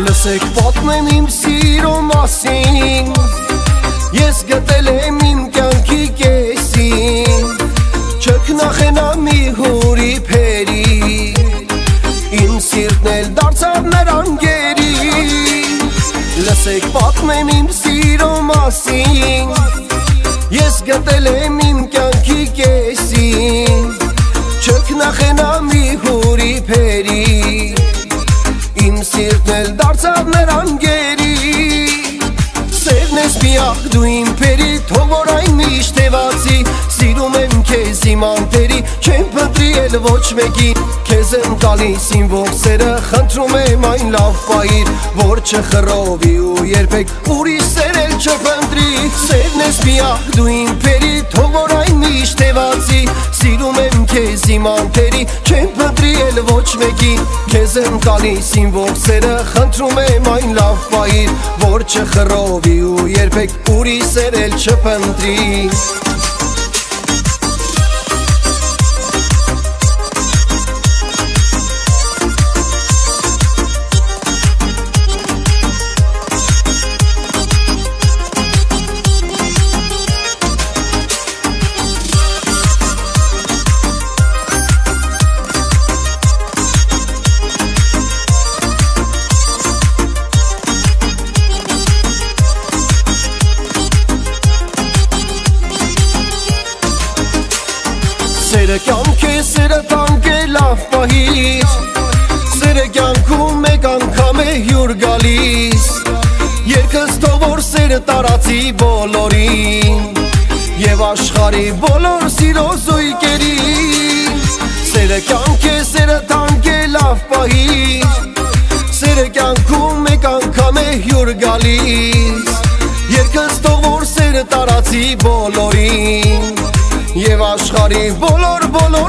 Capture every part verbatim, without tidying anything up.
Լսեք պատմեմ իմ սիրո մասին, ես գտել եմ իմ կյանքի կեսին, չքնախենա մի հուրի փերի, իմ սիրտն էլ դարձավ նրան գերի։ Լսեք պատմեմ իմ սիրո մասին, ես գտել եմ իմ կյանքի կեսին, չքնախենա մի հուրի փերի, իմ սիրտն էլ դարձավ նրան գերի։ Սերն ես միակ դու իմ փերի, թող որ այն միշտ թևացի, սիրում եմ քեզ իմ անտերի, չեմ փնտրի էլ ոչ մեկի, քեզ եմ տալիս իմ ողսերը, խնդրում եմ այն լավ պահիր, որ չխռովի ու երբեք ուրիշ սեր էլ չփնտրի։ Սերն ես միակ դու իմ փերի, թող որ այն միշտ թևացի, սիրում եմ քեզ իմ անտերի, չեմ փնտրի էլ ոչ մեկի, քեզ եմ տալիս իմ ողսերը, խնդրում եմ այն լավ պահիր, որ չխռովի ու երբեք ուրիշ սեր էլ չփնտրի։ Սերը կյանք է, սերը տանք է, լավ պահիր, սերը կյանքում մեկ անգամ է հյուր գալիս, երկս թող որ սերը տարածի բոլորին և աշխարհի բոլոր սիրո զույգերին։ Սերը կյանք է, սերը տանք է, լավ պահիր, սերը կյանքում մեկ անգամ է հյուր գալիս, երկս թող որ սերը տարածի բոլորին և աշխարհի բոլոր բոլոր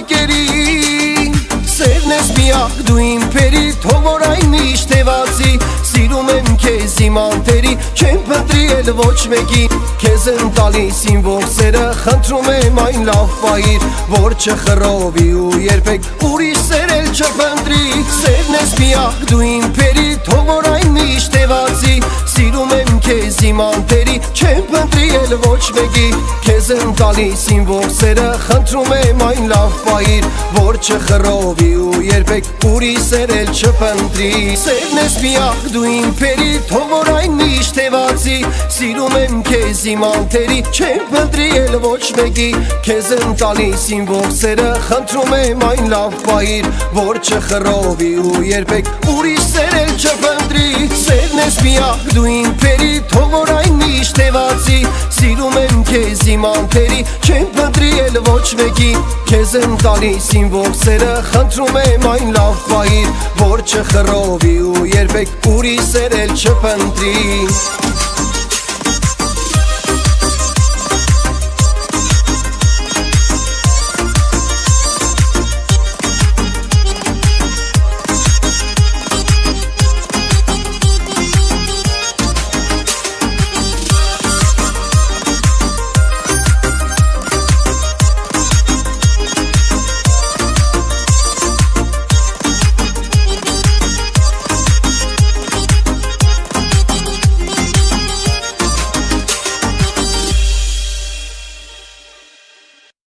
զույգերին։ Սերն ես միակ դու իմ փերի, թող որ այն միշտ թևացի, սիրում եմ քեզ իմ անտերի, չեմ փնտրի էլ ոչ մեկի, քեզ եմ տալիս իմ ողսերը, խնդրում եմ այն լավ պահիր, որ չխռովի ու երբեք ուրիշ սեր էլ չփնտրի։ Սերն ես միակ դու իմ փերի, թող որ այն միշտ թևացի, սիրում եմ քեզ իմ անտերի, չեմ փնտրի էլ ոչ մեկի, քեզ եմ տալիս իմ ողսերը, խնդրում եմ այն լավ պահիր, որ չխռովի ու երբեք ուրիշ սեր էլ չփնտրի։ Սերն ես միակ դու իմ փերի, թող որ այն միշտ թևացի, սիրում եմ քեզ իմ անտերի, չեմ փնտրի էլ ոչ մեկի, քեզ եմ տալիս իմ ողսերը, խնդրում եմ այն լավ պահիր, որ չխռովի ու երբեք ուրիշ սեր էլ չփնտրի։ Սերն ես միակ դու իմ փերի, թող որ այն միշտ թևացի, սիրում եմ քեզ իմ անտերի, չեմ փնտրի էլ ոչ մեկի, քեզ եմ տալիս իմ ողսերը, խնդրում եմ այն լավ պահիր, որ չխռովի ու երբեք ուրիշ սեր էլ չփնտրի։